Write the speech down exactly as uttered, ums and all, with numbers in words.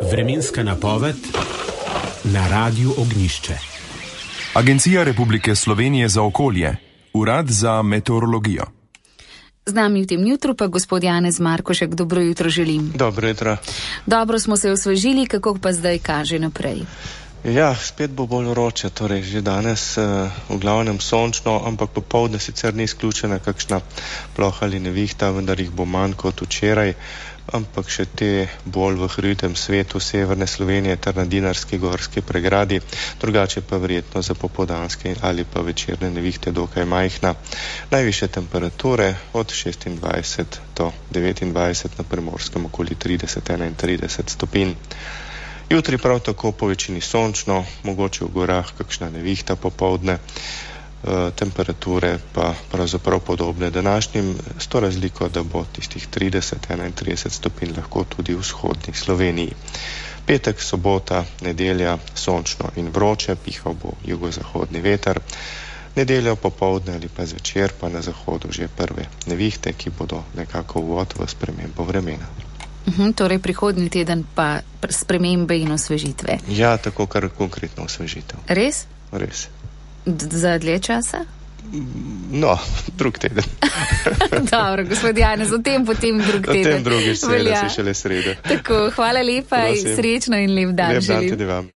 Vremenska napoved na Radiu Ognjišče. Agencija Republike Slovenije za okolje, Urad za meteorologijo. Z nami v tem jutru pa gospod Janez Markošek. Dobro jutro želim. Dobro jutro. Dobro smo se osvežili, kako pa zdaj kaže naprej? Ja, spet bo bolj vroče, torej že danes uh, v glavnem sončno, ampak popoldne sicer ni izključena kakšna ploha ali nevihta, vendar jih bo manj kot včeraj, ampak še te bolj v hritem svetu severne Slovenije ter na Dinarski gorski pregradi, drugače pa verjetno za popoldanske ali pa večerne nevihte dokaj majhna. Najvišje temperature od šestindvajset do devetindvajset, na Primorskem okoli trideset do enaintrideset stopinj. Jutri prav tako po večini sončno, mogoče v gorah kakšna nevihta popoldne, e, temperature pa pravzaprav podobne današnjim, s to razliko, da bo tistih trideset do enaintrideset stopinj lahko tudi v vzhodni Sloveniji. Petek, sobota, nedelja sončno in vroče, pihal bo jugozahodni veter. Nedeljo popoldne ali pa zvečer pa na zahodu že prve nevihte, ki bodo nekako uvod v spremembo vremena. Uhum, torej prihodnji teden pa spremembe in osvežitve. Ja, tako kar konkretno osvežitev. Res? Res. D- za dlje časa? No, drug teden. Dobro, gospod Janez, o tem potem drug teden. O tem drugič, seveda, se šele sreda. Tako, hvala lepa, Prosim. Srečno in lep dan Lep dan želim. tudi vam.